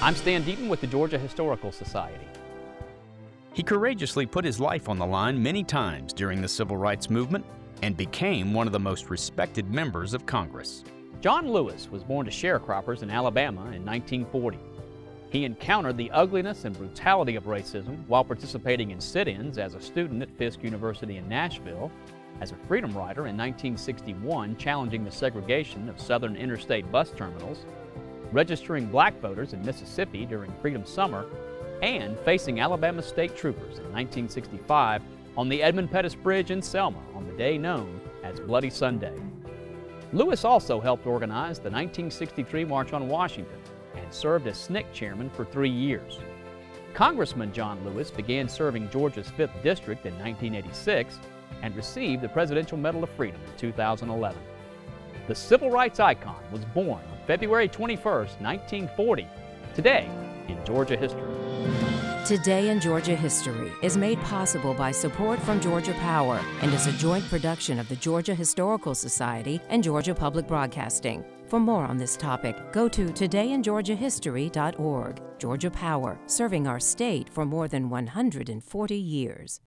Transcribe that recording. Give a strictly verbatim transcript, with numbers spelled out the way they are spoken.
I'm Stan Deaton with the Georgia Historical Society. He courageously put his life on the line many times during the Civil Rights Movement and became one of the most respected members of Congress. John Lewis was born to sharecroppers in Alabama in nineteen forty. He encountered the ugliness and brutality of racism while participating in sit-ins as a student at Fisk University in Nashville, as a freedom rider in nineteen sixty-one challenging the segregation of southern interstate bus terminals, registering black voters in Mississippi during Freedom Summer, and facing Alabama state troopers in nineteen sixty-five on the Edmund Pettus Bridge in Selma on the day known as Bloody Sunday. Lewis also helped organize the nineteen sixty-three March on Washington and served as S N C C chairman for three years. Congressman John Lewis began serving Georgia's fifth District in nineteen eighty-six and received the Presidential Medal of Freedom in two thousand eleven. The civil rights icon was born on February twenty-first, nineteen forty, today in Georgia history. Today in Georgia History is made possible by support from Georgia Power and is a joint production of the Georgia Historical Society and Georgia Public Broadcasting. For more on this topic, go to today in georgia history dot org. Georgia Power, serving our state for more than one hundred forty years.